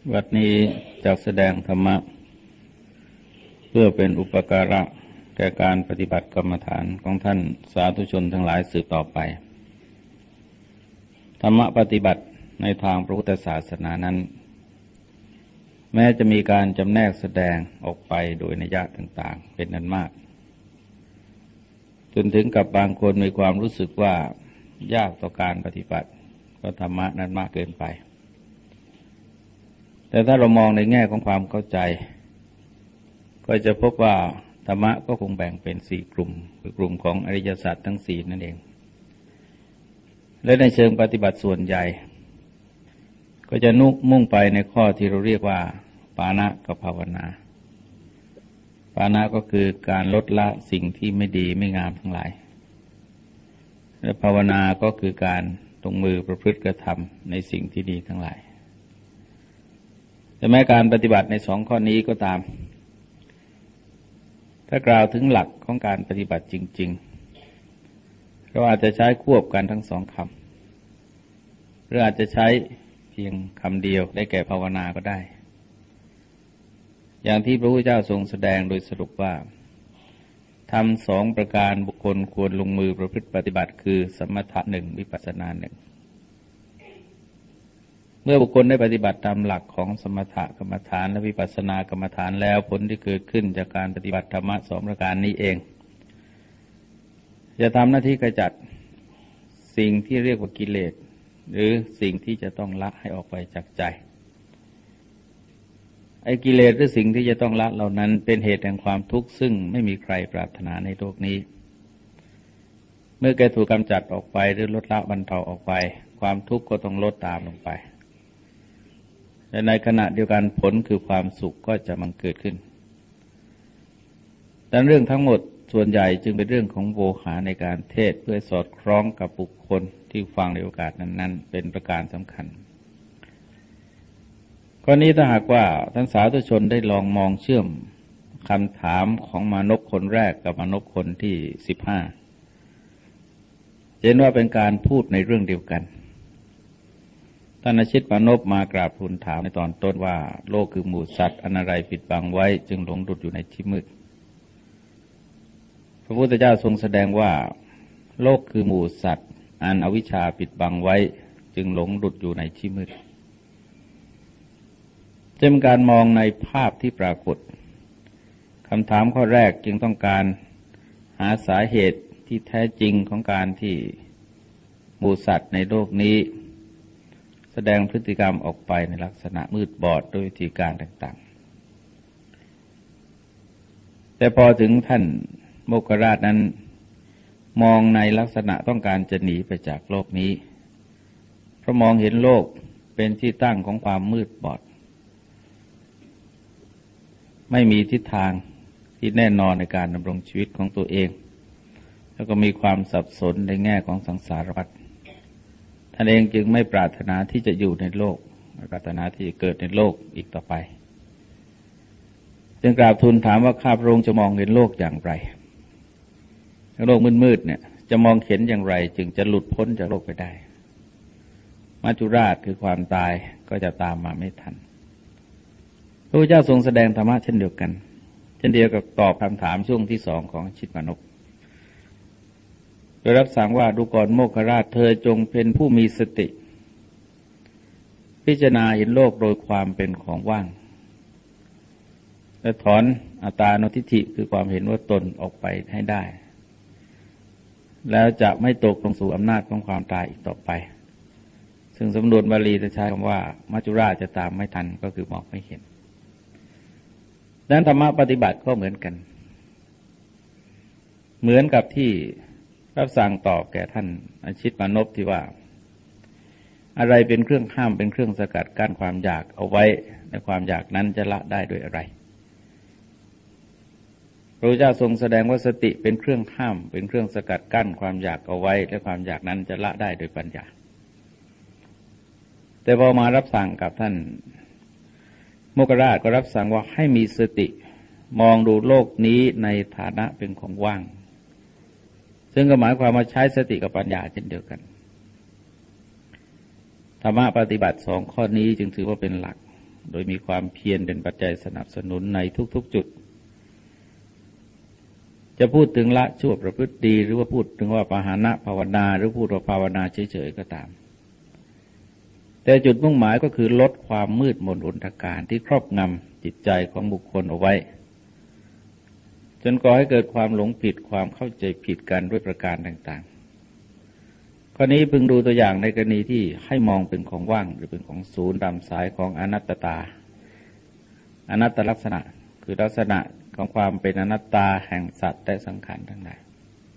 วัดนี้จะแสดงธรรมะเพื่อเป็นอุปการะแก่การปฏิบัติกรรมฐานของท่านสาธุชนทั้งหลายสืบต่อไปธรรมะปฏิบัติในทางพระพุทธศาสนานั้นแม้จะมีการจำแนกแสดงออกไปโดยนัยยะต่างๆเป็นอันมากจนถึงกับบางคนมีความรู้สึกว่ายากต่อการปฏิบัติเพราะธรรมะนั้นมากเกินไปแต่ถ้าเรามองในแง่ของความเข้าใจก็จะพบว่าธรรมะก็คงแบ่งเป็น4กลุ่มคือกลุ่มของอริยสัจทั้ง4นั่นเองและในเชิงปฏิบัติส่วนใหญ่ก็จะมุ่งไปในข้อที่เราเรียกว่าปานะกับภาวนาปานะก็คือการลดละสิ่งที่ไม่ดีไม่งามทั้งหลายและภาวนาก็คือการลงมือประพฤติกระทำในสิ่งที่ดีทั้งหลายแต่แม้การปฏิบัติใน2ข้อนี้ก็ตามถ้ากล่าวถึงหลักของการปฏิบัติจริงๆเราอาจจะใช้ควบกันทั้ง2คำหรืออาจจะใช้เพียงคำเดียวได้แก่ภาวนาก็ได้อย่างที่พระพุทธเจ้าทรงแสดงโดยสรุปว่าทำ2ประการบุคคลควรลงมือประพฤติปฏิบัติคือสมถะ1วิปัสสนา1เมื่อบุคคลได้ปฏิบัติตามหลักของสมถกรรมฐานและวิปัสสนากรรมฐานแล้วผลที่เกิดขึ้นจากการปฏิบัติธรรมะ2ประการนี้เองจะทำหน้าที่ขจัดสิ่งที่เรียกว่ากิเลสหรือสิ่งที่จะต้องละให้ออกไปจากใจไอ้กิเลสหรือสิ่งที่จะต้องละเหล่านั้นเป็นเหตุแห่งความทุกข์ซึ่งไม่มีใครปรารถนาในโลกนี้เมื่อแกถูกกำจัดออกไปหรือลดละบรรเทาออกไปความทุกข์ก็ต้องลดตามลงไปและในขณะเดียวกันผลคือความสุขก็จะบังเกิดขึ้นดังเรื่องทั้งหมดส่วนใหญ่จึงเป็นเรื่องของโวหารในการเทศเพื่อสอดคล้องกับบุคคลที่ฟังในโอกาสนั้นๆเป็นประการสำคัญข้อนี้ถ้าหากว่าท่านสาธุชนได้ลองมองเชื่อมคำถามของมานพคนแรกกับมานพคนที่15เห็นว่าเป็นการพูดในเรื่องเดียวกันท่านอาชิตมานพมากราบทูลถามในตอนต้นว่าโลกคือหมู่สัตว์อันอะไรปิดบังไว้จึงหลงดุจอยู่ในที่มืดพระพุทธเจ้าทรงแสดงว่าโลกคือหมู่สัตว์อันอวิชชาปิดบังไว้จึงหลงดุจอยู่ในที่มืดจะเป็นการมองในภาพที่ปรากฏคำถามข้อแรกจึงต้องการหาสาเหตุที่แท้จริงของการที่หมู่สัตว์ในโลกนี้แสดงพฤติกรรมออกไปในลักษณะมืดบอดโดยวิธีการต่างๆแต่พอถึงท่านโมคคราชนั้นมองในลักษณะต้องการจะหนีไปจากโลกนี้เพราะมองเห็นโลกเป็นที่ตั้งของความมืดบอดไม่มีทิศทางที่แน่นอนในการดำรงชีวิตของตัวเองแล้วก็มีความสับสนในแง่ของสังสารวัฏท่านเองจึงไม่ปรารถนาที่จะอยู่ในโลกไม่ปรารถนาที่จะเกิดในโลกอีกต่อไปจึงกราบทูลถามว่าข้าพระองค์จะมองเห็นโลกอย่างไรโลกมืดๆเนี่ยจะมองเห็นอย่างไรจึงจะหลุดพ้นจากโลกไปได้มัจจุราชคือความตายก็จะตามมาไม่ทันพระพุทธเจ้าทรงแสดงธรรมะเช่นเดียวกันเช่นเดียวกับตอบคำถามช่วงที่2ของชิตมานพโดยรับสั่งว่าดูก่อนโมคคราชเธอจงเป็นผู้มีสติพิจารณาเห็นโลกโดยความเป็นของว่างและถอนอัตตานุทิฏฐิคือความเห็นว่าตนออกไปให้ได้แล้วจะไม่ตกลงสู่อำนาจของความตายอีกต่อไปซึ่งสำนวนบาลีจะใช้คำว่ามัจจุราชจะตามไม่ทันก็คือมองไม่เห็นดังนั้นธรรมะปฏิบัติก็เหมือนกันเหมือนกับที่รับสั่งตอบแก่ท่านอาชิตมานพที่ว่าอะไรเป็นเครื่องห้ามเป็นเครื่องสกัดกั้นความอยากเอาไว้ในความอยากนั้นจะละได้ด้วยอะไรพระพุทธเจ้าทรงแสดงว่าสติเป็นเครื่องห้ามเป็นเครื่องสกัดกั้นความอยากเอาไว้และความอยากนั้นจะละได้โดยปัญญาแต่พอมารับสั่งกับท่านโมคคราชก็รับสั่งว่าให้มีสติมองดูโลกนี้ในฐานะเป็นของว่างซึ่งก็หมายความว่าใช้สติกับปัญญาเช่นเดียวกันธรรมะปฏิบัติ2ข้อนี้จึงถือว่าเป็นหลักโดยมีความเพียรเป็นปัจจัยสนับสนุนในทุกๆจุดจะพูดถึงละชั่วประพฤติดีหรือว่าพูดถึงว่าปหานะภาวนาหรือพูดว่าภาวนาเฉยๆก็ตามแต่จุดมุ่งหมายก็คือลดความมืดมนอนทการที่ครอบงำจิตใจของบุคคลเอาไว้จนก่อให้เกิดความหลงผิดความเข้าใจผิดกันด้วยประการต่างๆข้อนี้พึงดูตัวอย่างในกรณีที่ให้มองเป็นของว่างหรือเป็นของศูนย์ตามสายของอนัตตาอนัตตลักษณะคือลักษณะของความเป็นอนัตตาแห่งสัตว์และสังขารทั้งหลาย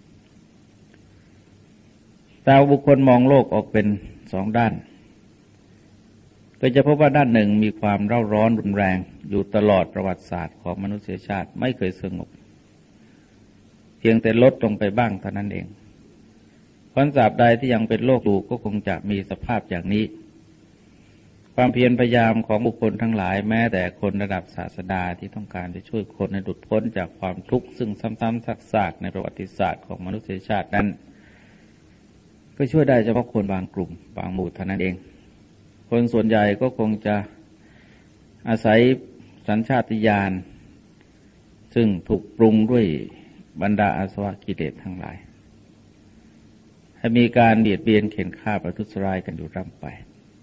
แต่บุคคลมองโลกออกเป็นสองด้านก็จะพบว่าด้านหนึ่งมีความเร่าร้อนรุนแรงอยู่ตลอดประวัติศาสตร์ของมนุษยชาติไม่เคยสงบเพียงแต่ลดลงไปบ้างเท่านั้นเองเพราะตราบใดที่ยังเป็นโลกอยู่ก็คงจะมีสภาพอย่างนี้ความเพียรพยายามของบุคคลทั้งหลายแม้แต่คนระดับศาสดาที่ต้องการจะช่วยคนให้หลุดพ้นจากความทุกข์ซึ่งซ้ำๆซากๆในประวัติศาสตร์ของมนุษยชาตินั้นก็ช่วยได้เฉพาะคนบางกลุ่มบางหมู่เท่านั้นเองคนส่วนใหญ่ก็คงจะอาศัยสัญชาตญาณซึ่งถูกปรุงด้วยบรรดาอาสวะกิเลสทั้งหลายให้มีการเบียดเบียนเข็นฆ่าประทุษร้ายกันอยู่ร่ำไป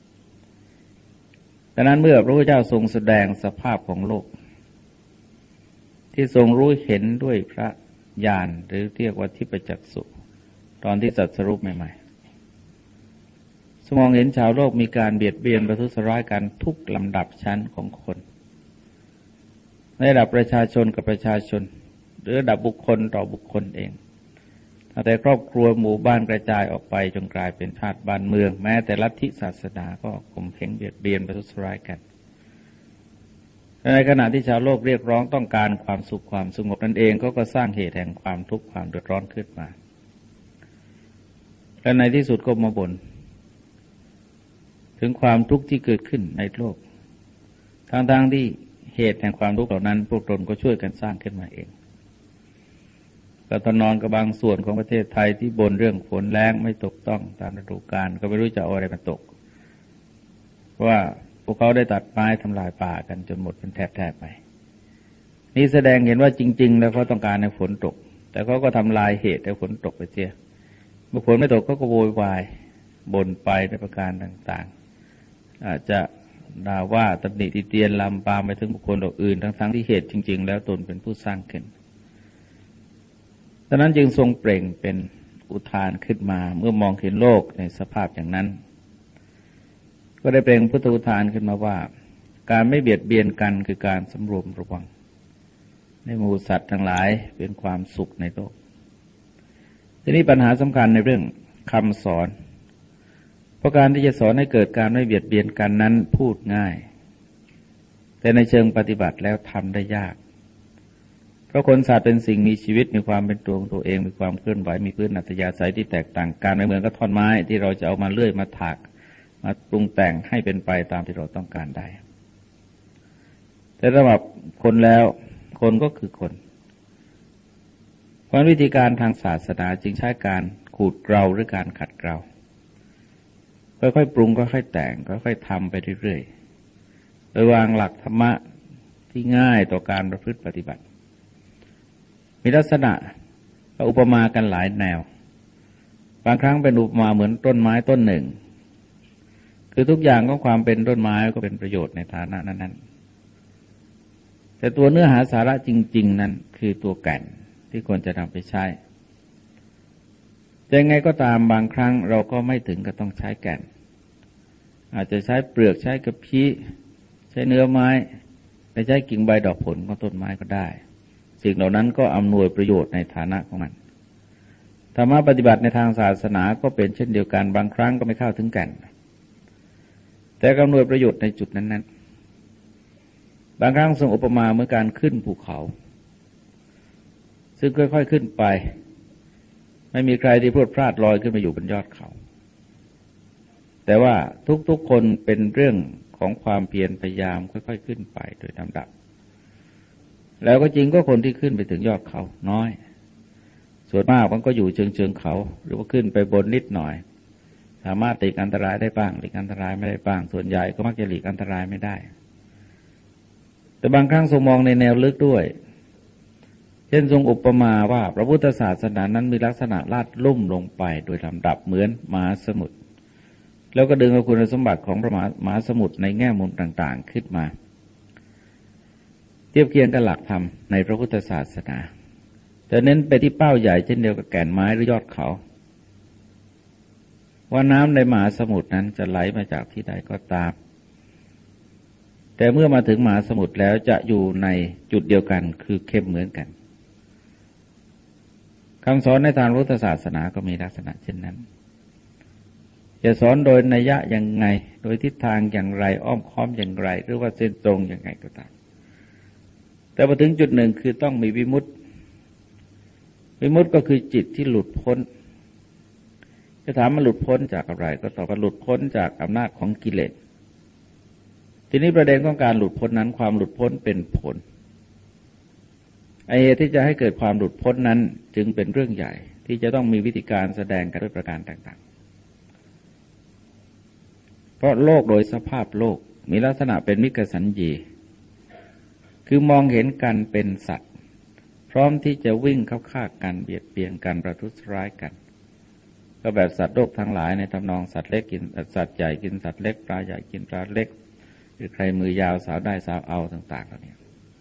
ดังนั้นเมื่อพระพุทธเจ้าทรงแสดงสภาพของโลกที่ทรงรู้เห็นด้วยพระญาณหรือเรียกว่าทิพจักษุตอนที่ตรัสรู้ใหม่ๆทรงมองเห็นชาวโลกมีการเบียดเบียนประทุษร้ายกันทุกลำดับชั้นของคนในระดับประชาชนกับประชาชนหรือระดับบุคคลต่อบุคคลเองตั้งแต่ครอบครัวหมู่บ้านกระจายออกไปจนกลายเป็นชาติบ้านเมืองแม้แต่ลัทธิศาสนาก็ข่มเหงเบียดเบียนประทุษร้ายกันในขณะที่ชาวโลกเรียกร้องต้องการความสุขความสงบนั่นเองก็สร้างเหตุแห่งความทุกข์ความเดือดร้อนขึ้นมาและในที่สุดก็มาบ่นถึงความทุกข์ที่เกิดขึ้นในโลกทั้งที่เหตุแห่งความทุกข์เหล่านั้นพวกตนก็ช่วยกันสร้างขึ้นมาเองก็ตอนนอนกับบางส่วนของประเทศไทยที่บ่นเรื่องฝนแล้งไม่ตกต้องตามฤดูกาลก็ไม่รู้จะเอาอะไรมาตกเพราะว่าพวกเขาได้ตัดไม้ทำลายป่ากันจนหมดเป็นแถบๆไปนี่แสดงเห็นว่าจริงๆแล้วเขาต้องการให้ฝนตกแต่เขาก็ทำลายเหตุให้ฝนตกไปเสียเมื่อฝนไม่ตกก็โวยวายบ่นไปในประการต่างๆอาจจะด่าว่าตำหนิติเตียนลำปามไปถึงบุคคลอื่นทั้งๆที่เหตุจริงๆแล้วตนเป็นผู้สร้างขึ้นดังนั้นจึงทรงเปล่งเป็นอุทานขึ้นมาเมื่อมองเห็นโลกในสภาพอย่างนั้นก็ได้เปล่งพุทธอุทานขึ้นมาว่าการไม่เบียดเบียนกันคือการสำรวมระวังในหมู่สัตว์ทั้งหลายเป็นความสุขในโลกทีนี้ปัญหาสำคัญในเรื่องคำสอนเพราะการที่จะสอนให้เกิดการไม่เบียดเบียนกันนั้นพูดง่ายแต่ในเชิงปฏิบัติแล้วทำได้ยากเพราะคนสัตว์เป็นสิ่งมีชีวิตมีความเป็นตัวของตัวเองมีความเคลื่อนไหวมีพื้นอัตยาศัยที่แตกต่างกันไม่เหมือนกับท่อนไม้ที่เราจะเอามาเลื่อยมาถากมาปรุงแต่งให้เป็นไปตามที่เราต้องการได้แต่สำหรับคนแล้วคนก็คือคนเพราะวิธีการทางศาสนาจึงใช้การขูดเกลาหรือการขัดเกลาค่อยๆปรุงค่อยๆแต่งค่อยๆทำไปเรื่อยๆโดยวางหลักธรรมะที่ง่ายต่อการประพฤติปฏิบัติมีลักษณะอุปมากันหลายแนวบางครั้งเป็นอุปมาเหมือนต้นไม้ต้นหนึ่งคือทุกอย่างของความเป็นต้นไม้ก็เป็นประโยชน์ในฐานะนั้นๆแต่ตัวเนื้อหาสาระจริงๆนั้นคือตัวแก่นที่ควรจะนำไปใช้ยังไงก็ตามบางครั้งเราก็ไม่ถึงกับต้องใช้แก่นอาจจะใช้เปลือกใช้กระพี้ใช้เนื้อไม้ไปใช้กิ่งใบดอกผลของต้นไม้ก็ได้สิ่งเหล่านั้นก็อำนวยประโยชน์ในฐานะของมันธรรมะปฏิบัติในทางศาสนาก็เป็นเช่นเดียวกันบางครั้งก็ไม่เข้าถึงแก่นแต่อำนวยประโยชน์ในจุดนั้นๆบางครั้งทรงอุปมาเหมือนการขึ้นภูเขาซึ่งค่อยๆขึ้นไปไม่มีใครที่พรวดพลาดลอยขึ้นมาอยู่บนยอดเขาแต่ว่าทุกๆคนเป็นเรื่องของความเพียรพยายามค่อยๆขึ้นไปโดยลำดับแล้วก็จริงก็คนที่ขึ้นไปถึงยอดเขาน้อยส่วนมากมันก็อยู่เชิงเขาหรือว่าขึ้นไปบนนิดหน่อยสามารถหลีกอันตรายได้บ้างหลีกอันตรายไม่ได้บ้างส่วนใหญ่ก็มักจะหลีกอันตรายไม่ได้แต่บางครั้งทรงมองในแนวลึกด้วยเช่นทรงอุปมาว่าพระพุทธศาสนานั้นมีลักษณะลาดลุ่มลงไปโดยลำดับเหมือนมหาสมุทรแล้วก็ดึงเอาคุณสมบัติของพระมหาสมุทรในแง่มุมต่างๆขึ้นมาเทียบเคียงกับหลักธรรมในพระพุทธศาสนาจะเน้นไปที่เป้าใหญ่เช่นเดียวกับแก่นไม้หรือยอดเขาว่าน้ำในมหาสมุทรนั้นจะไหลมาจากที่ใดก็ตามแต่เมื่อมาถึงมหาสมุทรแล้วจะอยู่ในจุดเดียวกันคือเข้มเหมือนกันคำสอนในทางพุทธศาสนาก็มีลักษณะเช่นนั้นจะสอนโดยนัยยะอย่างไงโดยทิศทางอย่างไรอ้อมค้อมอย่างไรหรือว่าเส้นตรงอย่างไงก็ตามแต่พอถึงจุดหนึ่งคือต้องมีวิมุตติวิมุตติก็คือจิตที่หลุดพ้นจะถามมันหลุดพ้นจากอะไรก็ตอบว่าหลุดพ้นจากอำนาจของกิเลสทีนี้ประเด็นของการหลุดพ้นนั้นความหลุดพ้นเป็นผลเหตุที่จะให้เกิดความหลุดพ้นนั้นจึงเป็นเรื่องใหญ่ที่จะต้องมีวิธีการแสดงกันด้วยประการต่างๆเพราะโลกโดยสภาพโลกมีลักษณะเป็นมิกสัญญีคือมองเห็นกันเป็นสัตว์พร้อมที่จะวิ่งเข้าฆ่ากันเบียดเบียนกันประทุษร้ายกันก็แบบสัตว์โลกทั้งหลายในทำนองสัตว์เล็กกินสัตว์ใหญ่กินสัตว์เล็กปลาใหญ่กินปลาเล็กหรือใครมือยาวสาวได้สาวเอาต่างๆเหล่านี้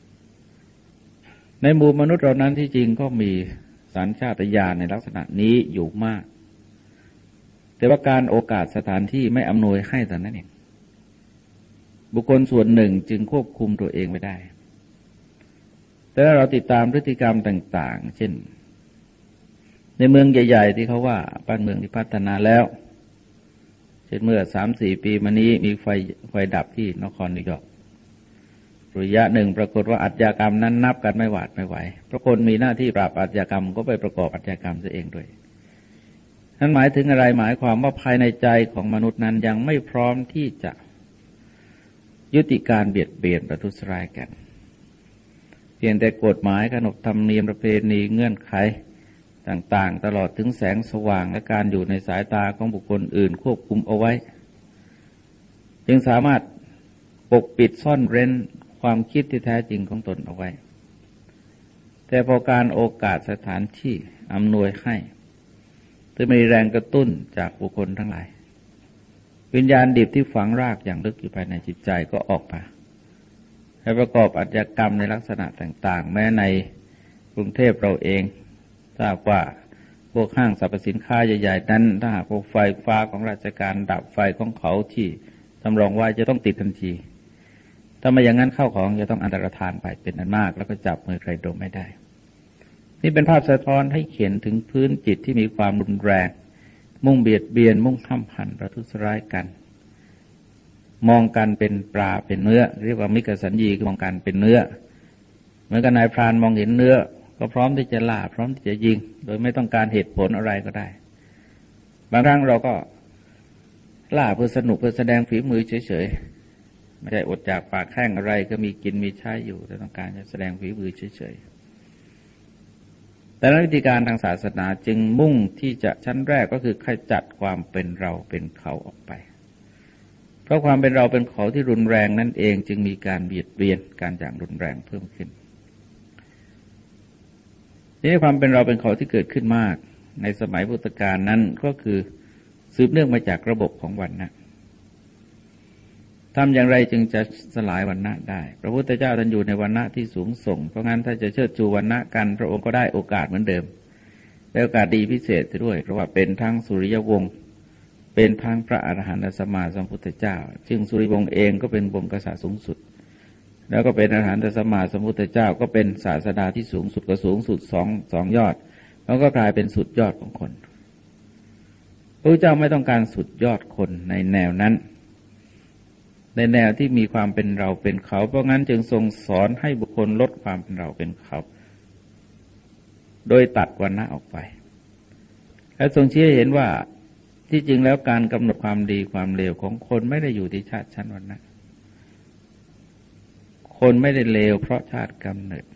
ในหมู่มนุษย์เรานั้นที่จริงก็มีสัญชาตญาณในลักษณะนี้อยู่มากแต่ว่าการโอกาสสถานที่ไม่อำนวยให้แต่นั้นเองบุคคลส่วนหนึ่งจึงควบคุมตัวเองไม่ได้แต่ถ้าเราติดตามพฤติกรรมต่างๆเช่นในเมืองใหญ่ๆที่เขาว่าบ้านเมืองที่พัฒนาแล้วเช่นเมื่อ 3-4 ปีมานี้มีไฟดับที่นครนิวยอร์กระยะหนึ่งปรากฏว่าอาชญากรรมนั้นนับกันไม่หวาดไม่ไหวเพราะคนมีหน้าที่ปราบอาชญากรรมก็ไปประกอบอาชญากรรมซะเองด้วยนั่นหมายถึงอะไรหมายความว่าภายในใจของมนุษย์นั้นยังไม่พร้อมที่จะยุติการเบียดเบียนประทุษร้ายกันเพียงแต่กฎหมายขนบธรรมเนียมประเพณีเงื่อนไขต่างๆตลอดถึงแสงสว่างและการอยู่ในสายตาของบุคคลอื่นควบคุมเอาไว้จึงสามารถปกปิดซ่อนเร้นความคิดที่แท้จริงของตนเอาไว้แต่พอการโอกาสสถานที่อำนวยให้จะมีแรงกระตุ้นจากบุคคลทั้งหลายวิญญาณดิบที่ฝังรากอย่างลึกอยู่ภายในจิตใจก็ออกมาให้ประกอบอาชญากรรมในลักษณะต่างๆแม้ในกรุงเทพเราเองทราบว่าพวกห้างสรรพสินค้าใหญ่ๆนั้นถ้าหากพวกไฟฟ้าของราชการดับไฟของเขาที่สำรองไว้จะต้องติดทันทีถ้าไม่อย่างนั้นเข้าของจะต้องอันตรธานไปเป็นอันมากแล้วก็จับมือใครดมไม่ได้นี่เป็นภาพสะท้อนให้เห็นถึงพื้นจิตที่มีความรุนแรงมุ่งเบียดเบียนมุ่งห้ำหั่นประทุษร้ายกันมองกันเป็นปลาเป็นเนื้อเรียกว่ามิกสัญญีคือมองกันเป็นเนื้อเหมือนกับนายพรานมองเห็นเนื้อก็พร้อมที่จะล่าพร้อมที่จะยิงโดยไม่ต้องการเหตุผลอะไรก็ได้บางครั้งเราก็ล่าเพื่อสนุกเพื่อแสดงฝีมือเฉยๆไม่ได้อดจากปากแข้งอะไรก็มีกินมีใช้อยู่แต่ต้องการจะแสดงฝีมือเฉยๆแต่วิธีการทางศาสนาจึงมุ่งที่จะชั้นแรกก็คือขจัดความเป็นเราเป็นเขาออกไปเพราะความเป็นเราเป็นเขาที่รุนแรงนั่นเองจึงมีการเบียดเบียนการอย่างรุนแรงเพิ่มขึ้นนี่ความเป็นเราเป็นเขาที่เกิดขึ้นมากในสมัยพุทธกาลนั้นก็คือสืบเนื่องมาจากระบบของวรรณะทำอย่างไรจึงจะสลายวรรณะได้พระพุทธเจ้าท่านอยู่ในวรรณะที่สูงส่งเพราะงั้นถ้าจะเชิดชูวรรณะกันพระองค์ก็ได้โอกาสเหมือนเดิมได้โอกาสดีพิเศษด้วยเพราะว่าเป็นทั้งสุริยวงศ์เป็นทั้งพระอรหันตสัมมาสัมพุทธเจ้าซึ่งสุริยวงศ์เองก็เป็นวงศ์กษัตริย์สูงสุดแล้วก็เป็นอรหันตสัมมาสัมพุทธเจ้าก็เป็นศาสดาที่สูงสุดก็สูงสุดสองยอดแล้วก็กลายเป็นสุดยอดของคนพระเจ้าไม่ต้องการสุดยอดคนในแนวนั้นในแนวที่มีความเป็นเราเป็นเขาเพราะงั้นจึงทรงสอนให้บุคคลลดความเป็นเราเป็นเขาโดยตัดวรรณะออกไปและทรงชี้ให้เห็นว่าที่จริงแล้วการกำหนดความดีความเลวของคนไม่ได้อยู่ที่ชาติชั้นวรรณะคนไม่ได้เลวเพราะชาติกำเนิด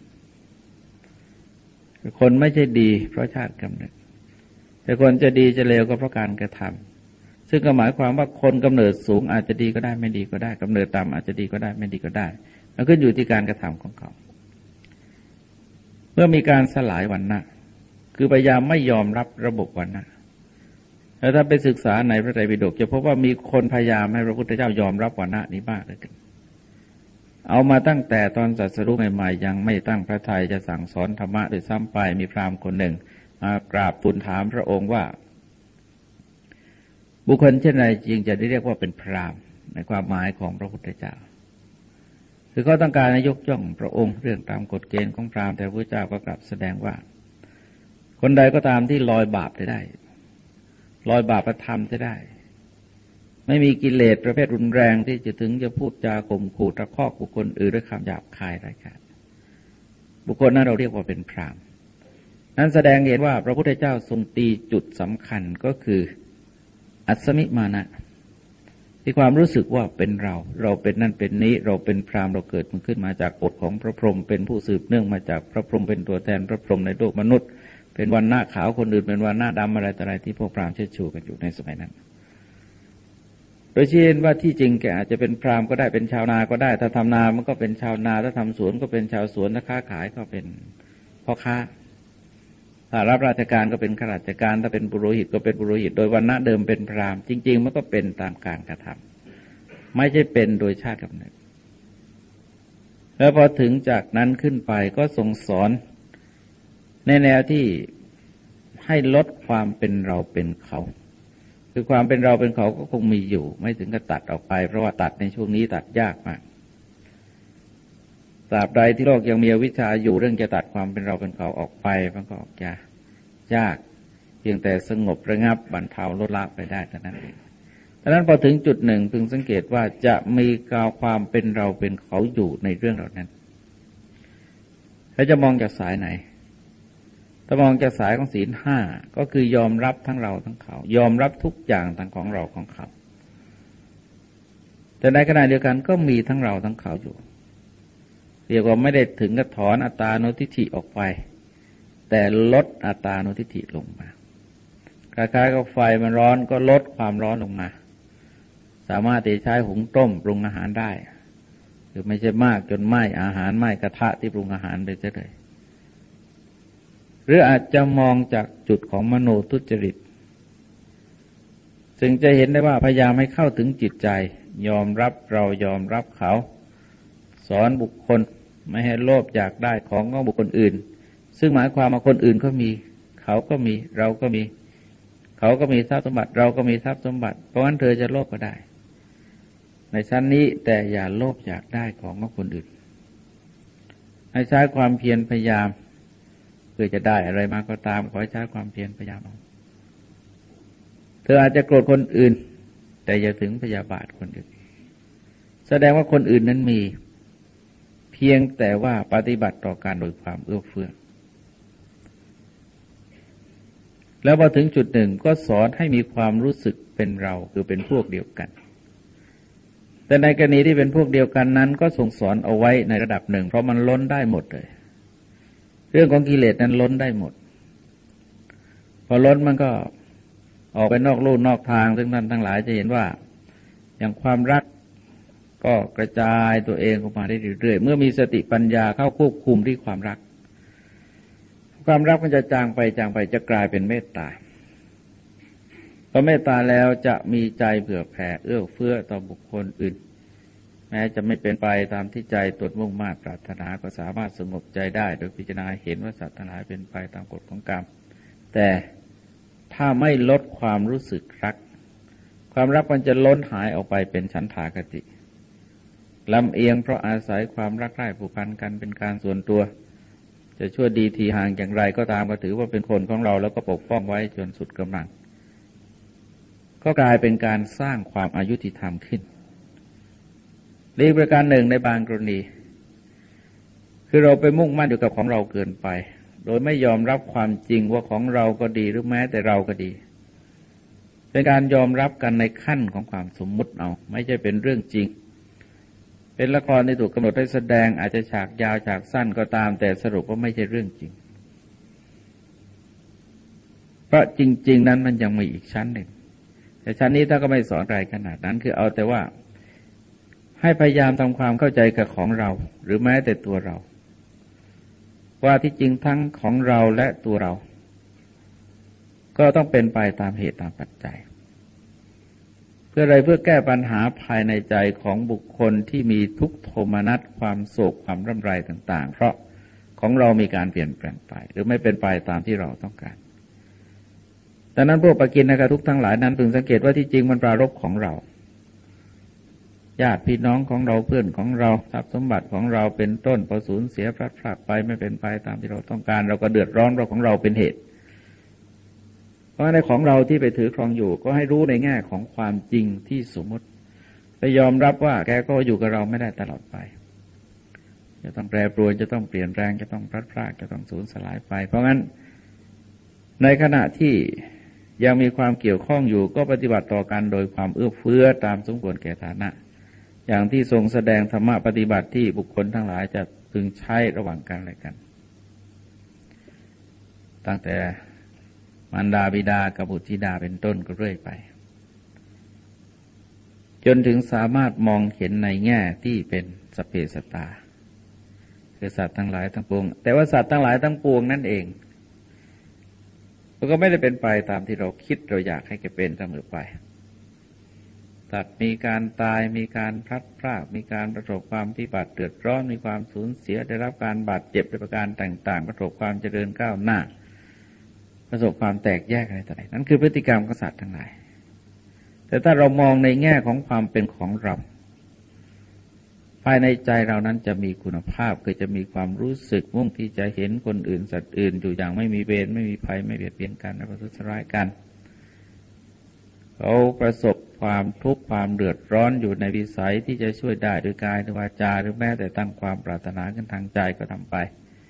คนไม่ใช่ดีเพราะชาติกำเนิดแต่คนจะดีจะเลวก็เพราะการกระทำซึ่งก็หมายความว่าคนกำเนิดสูงอาจจะดีก็ได้ไม่ดีก็ได้กำเนิดต่ำอาจจะดีก็ได้ไม่ดีก็ได้มันขึ้นอยู่ที่การกระทำของเขาเมื่อมีการสลายวรรณะคือพยายามไม่ยอมรับระบบวรรณะแล้วถ้าไปศึกษาในพระไตรปิฎกจะพบว่ามีคนพยายามให้พระพุทธเจ้ายอมรับวรรณะนี้มากเลยกันเอามาตั้งแต่ตอนตรัสรู้ใหม่ๆยังไม่ตั้งพระทัยจะสั่งสอนธรรมะโดยซ้ำไปมีพราหมณ์คนหนึ่งมากราบทูลถามพระองค์ว่าบุคคลเช่นไรจึงจะได้เรียกว่าเป็นพราหมณ์ในความหมายของพระพุทธเจ้าคือเขาต้องการให้ยกย่องพระองค์เรื่องตามกฎเกณฑ์ของพราหมณ์แต่พระเจ้าก็กลับแสดงว่าคนใดก็ตามที่ลอยบาปได้ลอยบาปธรรมได้ไม่มีกิเลสประเภทรุนแรงที่จะถึงจะพูดจาข่มขู่ตะคอกบุคคลอื่นด้วยคำหยาบคายไร้ค่าบุคคลนั้นเราเรียกว่าเป็นพราหมณ์นั้นแสดงเห็นว่าพระพุทธเจ้าทรงตีจุดสำคัญก็คืออัศมิมานะที่ความรู้สึกว่าเป็นเราเป็นนั่นเป็นนี้เราเป็นพราหมณ์เราเกิดมันขึ้นมาจากกฎของพระพรหมเป็นผู้สืบเนื่องมาจากพระพรหมเป็นตัวแทนพระพรหมในโลกมนุษย์เป็นวันหน้าขาวคนอื่นเป็นวันหน้าดำอะไรต่ออะไรที่พวกพราหมณ์เชิดชูกันอยู่ในสมัยนั้นโดยเช่นว่าที่จริงแกอาจจะเป็นพราหมณ์ก็ได้เป็นชาวนาก็ได้ถ้าทำนามันก็เป็นชาวนาถ้าทำสวนก็เป็นชาวสวนถ้าค้าขายก็เป็นพ่อค้าถ้ารับราชการก็เป็นข้าราชการถ้าเป็นปุโรหิตก็เป็นปุโรหิตโดยวรรณะเดิมเป็นพราหมณ์จริงๆมันก็เป็นตามการกระทำไม่ใช่เป็นโดยชาติกำเนิดแล้วพอถึงจากนั้นขึ้นไปก็ทรงสอนในแนวที่ให้ลดความเป็นเราเป็นเขาคือความเป็นเราเป็นเขาก็คงมีอยู่ไม่ถึงกับตัดออกไปเพราะว่าตัดในช่วงนี้ตัดยากมากตราบใดที่โลกยังมีอวิชชาอยู่เรื่องจะตัดความเป็นเราเป็นเขาออกไปมันก็จะยากเพียงแต่สงบระงับบรรเทาลดละไปได้เท่านั้นเองดังนั้นพอถึงจุดหนึ่งพึงสังเกตว่าจะมีความเป็นเราเป็นเขาอยู่ในเรื่องเหล่านั้นแล้วจะมองจากสายไหนถ้ามองจากสายของศีลห้าก็คือยอมรับทั้งเราทั้งเขายอมรับทุกอย่างทั้งของเราของเขาแต่ในขณะเดียวกันก็มีทั้งเราทั้งเขาอยู่เรียกว่าไม่ได้ถึงกับถอนอัตตานุทิฏฐิออกไปแต่ลดอัตตานุทิฏฐิลงมาคล้ายๆกับไฟมันร้อนก็ลดความร้อนลงมาสามารถที่ใช้หุงต้มปรุงอาหารได้คือไม่ใช่มากจนไหม้อาหารไหม้กระทะที่ปรุงอาหารไปซะเลยหรืออาจจะมองจากจุดของมโนทุจริตซึ่งจะเห็นได้ว่าพยายามให้เข้าถึงจิตใจยอมรับเรายอมรับเขาสอนบุคคลไม่ให้โลภอยากได้ของบุคคลอื่นซึ่งหมายความว่าคนอื่นก็มีเขาก็มีเราก็มีเขาก็มีทรัพย์สมบัติเราก็มีทรัพย์สมบัติเพราะงั้นเธอจะโลภก็ได้ในชั้นนี้แต่อย่าโลภอยากได้ของคนอื่นให้ใช้ความเพียรพยายามเพื่อจะได้อะไรมาก็ตามขอให้ใช้ความเพียรพยายามเอาเธออาจจะโกรธคนอื่นแต่อย่าถึงพยาบาทคนอื่นแสดงว่าคนอื่นนั้นมีเพียงแต่ว่าปฏิบัติต่อการโดยความเอื้อเฟื้อแล้วพอถึงจุดหนึ่งก็สอนให้มีความรู้สึกเป็นเราคือเป็นพวกเดียวกันแต่ในกรณีที่เป็นพวกเดียวกันนั้นก็ทรงสอนเอาไว้ในระดับหนึ่งเพราะมันล้นได้หมดเลยเรื่องของกิเลสนั้นล้นได้หมดพอล้นมันก็ออกไปนอกลู่นอกทางซึ่งท่านทั้งหลายจะเห็นว่าอย่างความรักก็กระจายตัวเองออกมาได้เรื่อยๆเมื่อมีสติปัญญาเข้าควบคุมที่ความรักมันจะจางไปจะกลายเป็นเมตตาพอเมตตาแล้วจะมีใจเผื่อแผ่เอื้อเฟื้อต่อบุคคลอื่นแม้จะไม่เป็นไปตามที่ใจตนมุ่งมา่ปรารถนาก็สามารถสงบใจได้โดยพิจารณาเห็นว่าสัตว์ทั้งหลายเป็นไปตามกฎของกรรมแต่ถ้าไม่ลดความรู้สึกรักความรักมันจะล้นหายออกไปเป็นฉันทากติลำเอียงเพราะอาศัยความรักใคร่ผูกพันกันเป็นการส่วนตัวจะชั่วดีทีห่างอย่างไรก็ตามก็ถือว่าเป็นคนของเราแล้วก็ปกป้องไว้จนสุดกำลังก็กลายเป็นการสร้างความอายุติธรรมขึ้นอีกประการหนึ่งในบางกรณีคือเราไปมุ่งมั่นอยู่กับของเราเกินไปโดยไม่ยอมรับความจริงว่าของเราก็ดีหรือแม้แต่เราก็ดีเป็นการยอมรับกันในขั้นของความสมมุติเอาไม่ใช่เป็นเรื่องจริงเป็นละครที่ถูกกำหนดให้แสดงอาจจะฉากยาวฉากสั้นก็ตามแต่สรุปว่าไม่ใช่เรื่องจริงเพราะจริงๆนั้นมันยังมีอีกชั้นหนึ่งแต่ชั้นนี้ถ้าก็ไม่สอนอะไรขนาดนั้นคือเอาแต่ว่าให้พยายามทำความเข้าใจกับของเราหรือแม้แต่ตัวเราว่าที่จริงทั้งของเราและตัวเราก็ต้องเป็นไปตามเหตุตามปัจจัยเพื่ออะไรเพื่อแก้ปัญหาภายในใจของบุคคลที่มีทุกข์โทมนัสความโศกความร่ำไรต่างๆเพราะของเรามีการเปลี่ยนแปลงไปหรือไม่เป็นไปตามที่เราต้องการดังนั้นพวกปกิณณกทุกข์ทั้งหลายนั้นพึงสังเกตว่าที่จริงมันปรารภของเราญาติพี่น้องของเราเพื่อนของเราทรัพย์สมบัติของเราเป็นต้นพอสูญเสียพลัดพรากไปไม่เป็นไปตามที่เราต้องการเราก็เดือดร้อนเพราะของเราเป็นเหตุเพราะในของเราที่ไปถือครองอยู่ก็ให้รู้ในแง่ของความจริงที่สมมติไปยอมรับว่าแกก็อยู่กับเราไม่ได้ตลอดไปจะต้องแปรปรวนจะต้องเปลี่ยนแปลงจะต้องพลัดพรากจะต้องสูญสลายไปเพราะงั้นในขณะที่ยังมีความเกี่ยวข้องอยู่ก็ปฏิบัติต่อกันโดยความเอื้อเฟื้อตามสมควรแก่ฐานะอย่างที่ทรงแสดงธรรมะปฏิบัติที่บุคคลทั้งหลายจะพึงใช้ระหว่างกันและกันตั้งแต่มารดาบิดากับบุตรธิดาเป็นต้นก็เรื่อยไปจนถึงสามารถมองเห็นในแง่ที่เป็นสัพเพสัตตาคือสัตว์ทั้งหลายทั้งปวงแต่ว่าสัตว์ทั้งหลายทั้งปวงนั่นเองมันก็ไม่ได้เป็นไปตามที่เราคิดเราอยากให้แกเป็นเสมอไปสัตว์มีการตายมีการพลัดพรากมีการประสบความพิบัติเดือดร้อนมีความสูญเสียได้รับการบาดเจ็บด้วยประการต่างๆประสบความเจริญก้าวหน้าประสบความแตกแยกอะไรต่ออะไรนั่นคือพฤติกรรมของสัตว์ทั้งหลายแต่ถ้าเรามองในแง่ของความเป็นของเราภายในใจเรานั้นจะมีคุณภาพคือจะมีความรู้สึกมุ่งที่จะเห็นคนอื่นสัตว์อื่นอยู่อย่างไม่มีเวรไม่มีภัยไม่เบียดเบียนกันและประทุษร้ายกันเขาประสบความทุกข์ความเดือดร้อนอยู่ในวิสัยที่จะช่วยได้ด้วยกายด้วยวาจาหรือแม้แต่ตั้งความปรารถนากันทางใจก็ทำไป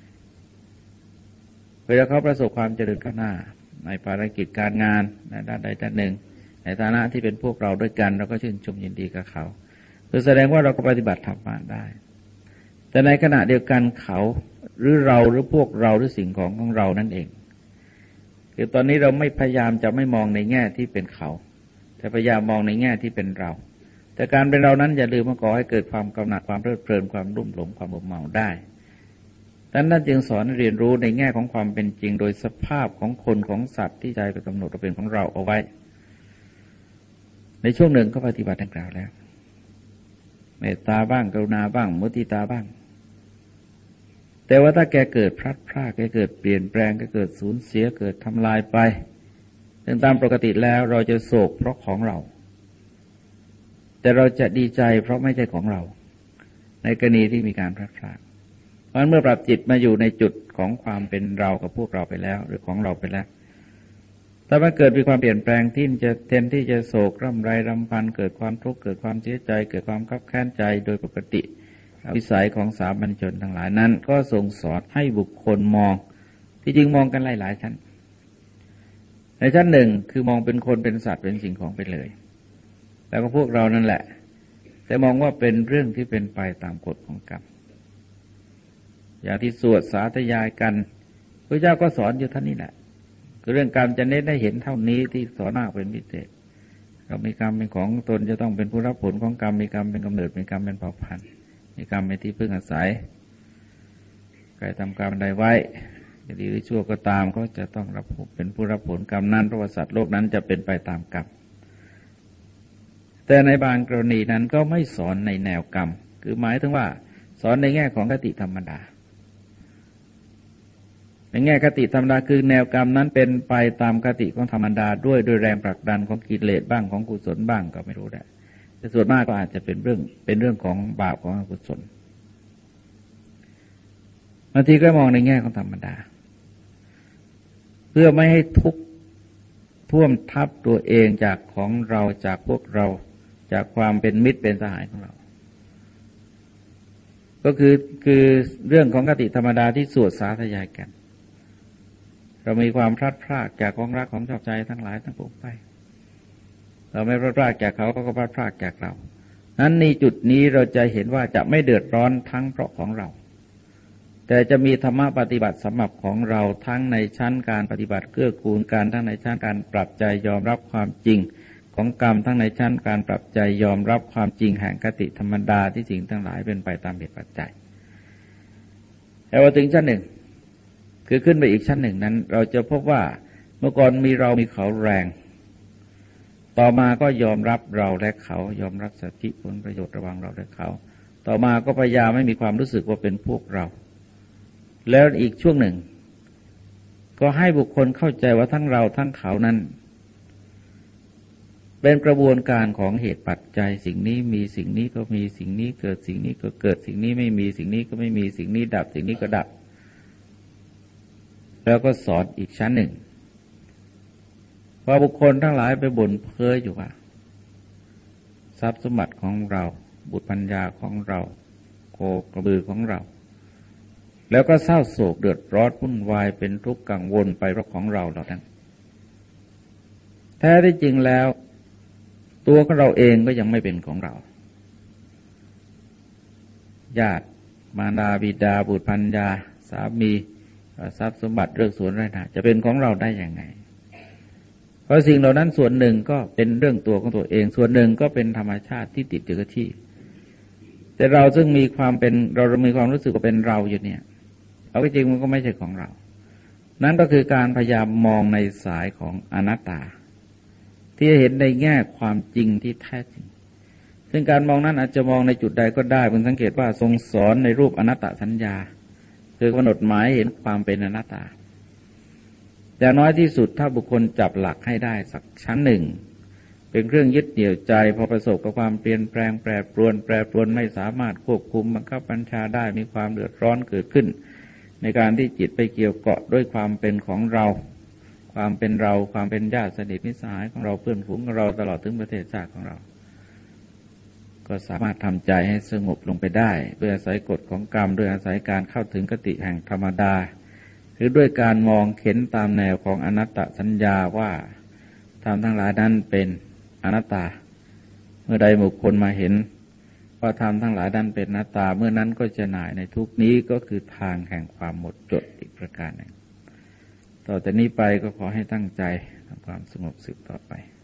เวลาเขาประสบความเจริญก้าวหน้าในภารกิจการงานในด้านใดด้านหนึ่งในฐานะที่เป็นพวกเราด้วยกันเราก็ชื่นชมยินดีกับเขาคือแสดงว่าเราก็ปฏิบัติธรรมะได้แต่ในขณะเดียวกันเขาหรือเราหรือพวกเราหรือสิ่งของเรานั่นเองคือตอนนี้เราไม่พยายามจะไม่มองในแง่ที่เป็นเขาแต่พยายามมองในแง่ที่เป็นเราแต่การเป็นเรานั้นอย่าลืมว่าก่อให้เกิดความกำหนัดความเพลิดเพลินความรุ่มหลงความหมกเมาได้ดังนั้นจึงสอนเรียนรู้ในแง่ของความเป็นจริงโดยสภาพของคนของสัตว์ที่ใจไปกำหนดว่าเป็นของเราเอาไว้ในช่วงหนึ่งก็ปฏิบัติดังกล่าวแล้วเมตตาบ้างกรุณาบ้างมุทิตาบ้างแต่ว่าถ้าแกเกิดพลัดพรากแกเกิดเปลี่ยนแปลงแกเกิดสูญเสียเกิดทำลายไปซึ่งตามปกติแล้วเราจะโศกเพราะของเราแต่เราจะดีใจเพราะไม่ใช่ของเราในกรณีที่มีการพลัดพรากเพราะฉะนั้นเมื่อปรับจิตมาอยู่ในจุดของความเป็นเรากับพวกเราไปแล้วหรือของเราไปแล้วถ้ามันเกิดมีความเปลี่ยนแปลงที่จะเต็มที่จะโศกร่ำไรรำพันเกิดความทุกข์เกิดความเสียใจเกิดความคับแค้นใจโดยปกติวิสัยของสามัญชนทั้งหลายนั้นก็ทรงสอนให้บุคคลมองที่จริงมองกันหลายๆชั้นในชั้นหนึ่งคือมองเป็นคนเป็นสัตว์เป็นสิ่งของไปเลยแล้วก็พวกเรานั่นแหละแต่มองว่าเป็นเรื่องที่เป็นไปตามกฎของกรรมอย่างที่สวดสาธยายกันพระเจ้าก็สอนอยู่ท่านนี้แหละคือเรื่องกรรมจะเน้นได้เห็นเท่านี้ที่สอนมากเป็นพิเศษเรามีกรรมเป็นของตนจะต้องเป็นผู้รับผลของกรรมมีกรรมเป็นกำเนิดมีกรรมเป็นเผ่าพันธุ์มีกรรมเป็นที่พึ่งอาศัยใครทำกรรมใดไว้จะดีหรือชั่วก็ตามก็จะต้องรับเป็นผู้รับผลกรรมนั้นเพราะว่าสัตว์โลกนั้นจะเป็นไปตามกรรมแต่ในบางกรณีนั้นก็ไม่สอนในแนวกรรมคือหมายถึงว่าสอนในแง่ของคติธรรมดาในแง่คติธรรมดาคือแนวกรรมนั้นเป็นไปตามคติของธรรมดาด้วยแรงผลักดันของกิเลสบ้างของกุศลบ้างก็ไม่รู้แหละแต่ส่วนมากก็อาจจะเป็นเรื่องของบาปของอกุศลบางทีก็มองในแง่ของธรรมดาเพื่อไม่ให้ทุกข์ท่วมทับตัวเองจากของเราจากพวกเราจากความเป็นมิตรเป็นสหายของเราก็คือเรื่องของคติธรรมดาที่สวดสาธยายกันเรามีความพลัดพรากจากของรักของชอบใจทั้งหลายทั้งปวงไปเราไม่พลัดพรากจากเขาก็พลัดพรากจากเรานั้นในจุดนี้เราจะเห็นว่าจะไม่เดือดร้อนทั้งเพราะของเราแต่จะมีธรรมะปฏิบัติสำหรับของเราทั้งในชั้นการปฏิบัติเกื้อกูลกันทั้งในชั้นการปรับใจยอมรับความจริงของกรรมทั้งในชั้นการปรับใจยอมรับความจริงแห่งคติธรรมดาที่สิ่งทั้งหลายเป็นไปตามเหตุปัจจัยแต่ว่าถึงชั้นหนึ่งคือขึ้นไปอีกชั้นหนึ่งนั้นเราจะพบว่าเมื่อก่อนมีเรามีเขาแรงต่อมาก็ยอมรับเราและเขายอมรับสิทธิผลประโยชน์ระหว่างเราและเขาต่อมาก็พยายามไม่มีความรู้สึกว่าเป็นพวกเราแล้วอีกช่วงหนึ่งก็ให้บุคคลเข้าใจว่าทั้งเราทั้งเขานั้นเป็นกระบวนการของเหตุปัจจัยสิ่งนี้มีสิ่งนี้ก็มีสิ่งนี้เกิดสิ่งนี้ก็เกิดสิ่งนี้ไม่มีสิ่งนี้ก็ไม่มีสิ่งนี้ดับสิ่งนี้ก็ดับแล้วก็สอนอีกชั้นหนึ่งว่าบุคคลทั้งหลายไปบ่นเพ้ออยู่ว่าทรัพย์สมบัติของเราบุตรปัญญาของเราโคกระบือของเราแล้วก็เศร้าโศกเดือดร้อนวุ่นวายเป็นทุกข์กังวลไปเพราะของเราเหล่านั้นแท้ที่จริงแล้วตัวของเราเองก็ยังไม่เป็นของเราญาติมารดาบิดาบุตรภรรยาสามีทรัพย์สมบัติเรื่องสวนไร่นาจะเป็นของเราได้ยังไงเพราะสิ่งเหล่านั้นส่วนหนึ่งก็เป็นเรื่องตัวของตัวเองส่วนหนึ่งก็เป็นธรรมชาติที่ติดอยู่กับที่แต่เราซึ่งมีความเป็นเรามีความรู้สึกว่าเป็นเราอยู่เนี่ยเอาจริงมันก็ไม่ใช่ของเรานั่นก็คือการพยายามมองในสายของอนัตตาที่จะเห็นในแง่ความจริงที่แท้จริงซึ่งการมองนั้นอาจจะมองในจุดใดก็ได้เพิ่งสังเกตว่าทรงสอนในรูปอนัตตสัญญาคือกำหนดหมายเห็นความเป็นอนัตตาอย่างน้อยที่สุดถ้าบุคคลจับหลักให้ได้สักชั้นหนึ่งเป็นเครื่องยึดเหนี่ยวใจพอประสบกับความเปลี่ยนแปลงแปรปรวนไม่สามารถควบคุมบังคับบัญชาได้มีความเดือดร้อนเกิดขึ้นในการที่จิตไปเกี่ยวเกาะด้วยความเป็นของเราความเป็นเราความเป็นญาติสนิทมิตรสหายของเราเพื่อนฝูงของเราตลอดถึงประเทศชาติของเราก็สามารถทำใจให้สงบลงไปได้ด้วยอาศัยกฎของกรรมด้วยอาศัยการเข้าถึงคติแห่งธรรมดาหรือด้วยการมองเห็นตามแนวของอนัตตสัญญาว่าธรรมทั้งหลายนั้นเป็นอนัตตาเมื่อใดบุคคลมาเห็นว่าธรรมทั้งหลายนั้นเป็นอนัตตาเมื่อนั้นก็จะหน่ายในทุกนี้ก็คือทางแห่งความหมดจดอีกประการหนึ่งต่อจากนี้ไปก็ขอให้ตั้งใจทำความสงบสืบต่อไป